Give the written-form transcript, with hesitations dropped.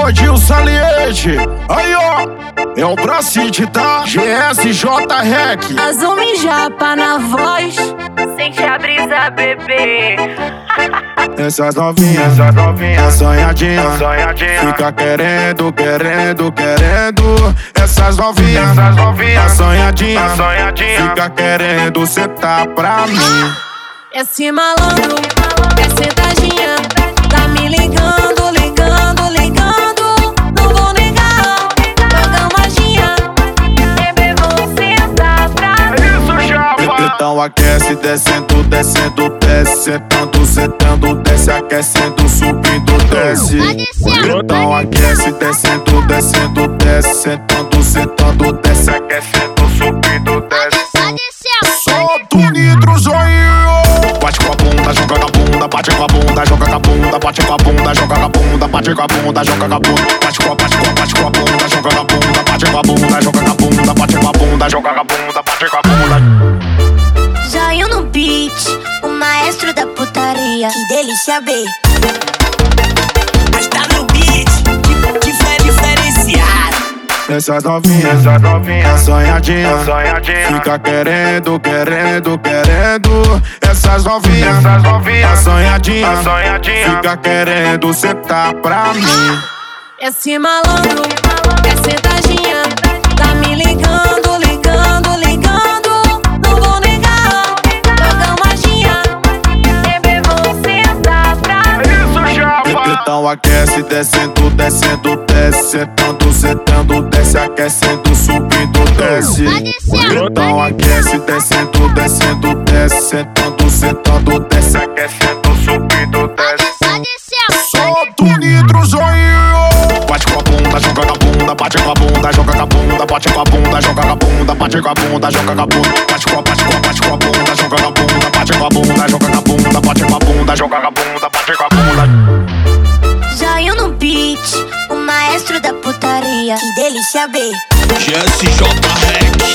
Gordinho saliente. Aí, ó. É o Bracite, tá? GSJ Rec. Azul e japa na voz. Sente a brisa, bebê. Essas novinhas, sonhadinha, fica querendo. Essas novinhas, sonhadinha, fica querendo sentar pra mim. Esse malandro, é sentadinha, tá me ligando. Não vou negar, joga magia, bebê, vou sentar pra mim. Isso, chapa! Então aquece, descendo, desce, sentando, desce, aquecendo, subindo, desce. Então aquece, descendo, desce, sentando, desce, aquecendo, subindo, desce. Solta o nitro, joinha! Bate com a bunda, joga com a bunda, bate com a bunda, joga com a bunda, bate com a bunda, joga com a bunda, bate com a bunda, joga com a bunda, bate com a bunda, joga com a bunda, bate com a bunda, joga com a bunda, bate com a bunda, joga com a bunda, bate com a bunda. Joinha no beat, o maestro da putaria. Que delícia, B. Mas tá no beat, diferenciado. Essas novinhas, sonhadinha, fica querendo. Essas novinhas, sonhadinha, fica querendo sentar pra mim. Esse malandro, é sentadinha, tá me ligando. Não vou negar, joga magia, bebê, vou sentar pra mim. Isso, chapa! Então aquece, descendo, sentando, desce, aquecendo, subindo, desce. Então aquece, descendo, desce, sentando, desce, aquecendo, subindo, desce. Solta o nitro, joinha! Bate com a bunda, joga com a bunda, bate com a bunda, joga com a bunda, bate com a bunda, joga com a bunda, bate com a bunda, joga com a bunda, bate com a bunda, joga com a bunda, bate com a bunda, joga com a bunda, bate com a bunda, joga com a bunda, bate com a bunda. Joinha no beat, o maestro da putaria. Que delícia, B. GSJ Rec.